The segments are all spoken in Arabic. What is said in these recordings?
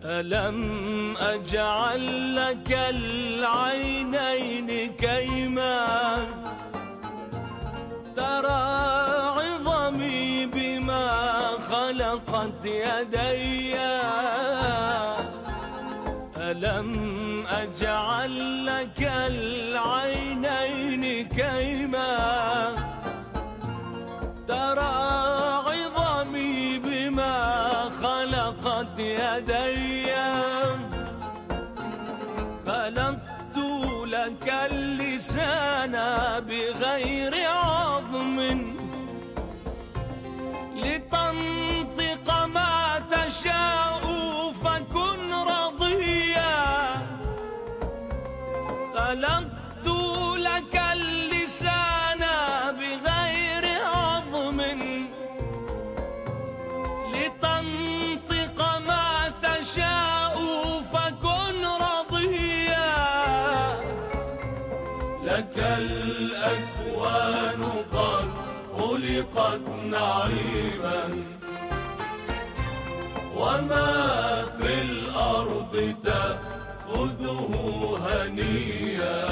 ألم أجعل لك العينين كيما ترى عظمي بما خلقت يدي؟ ألم أجعل لك العينين كيما ترى عظمي بما خلقت يدي؟ خلقت لك اللسان بغير عظم لتنطق ما تشاء فكن رضيا. خلقت لك اللسان بغير عظم لتنطق ما تشاء فكن رضيا. لك الأكوان قد خلقت نعيما وما في الأرض تأخذه هنيا.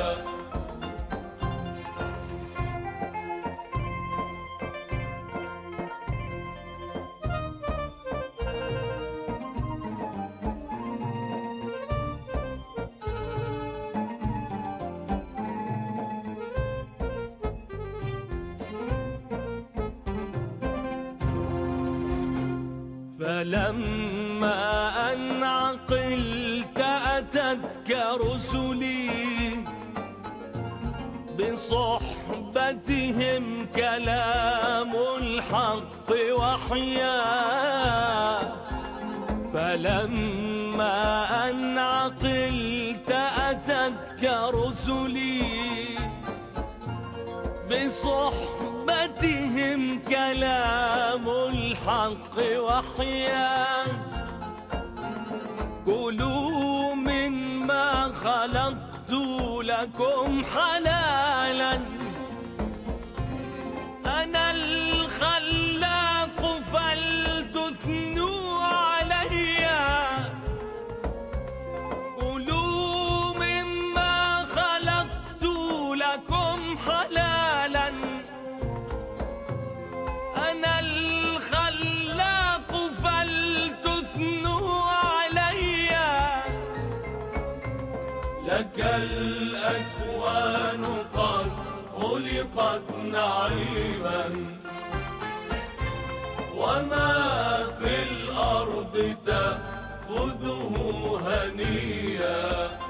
فلما أن عقلت أتتك رسلي بصحبتهم كلام الحق وحيا. فلما أن عقلت أتتك رسلي بصحبتهم كلام الحق وحيا. كلوا مما خلقت لكم حلالا أنا الخلاق فلتثنوا علي. كلوا مما خلقت لكم حلالا أنا الخلاق فلتثنوا علي. لك الأكوان قد خلقت نعيما وما في الأرض تأخذه هنيا.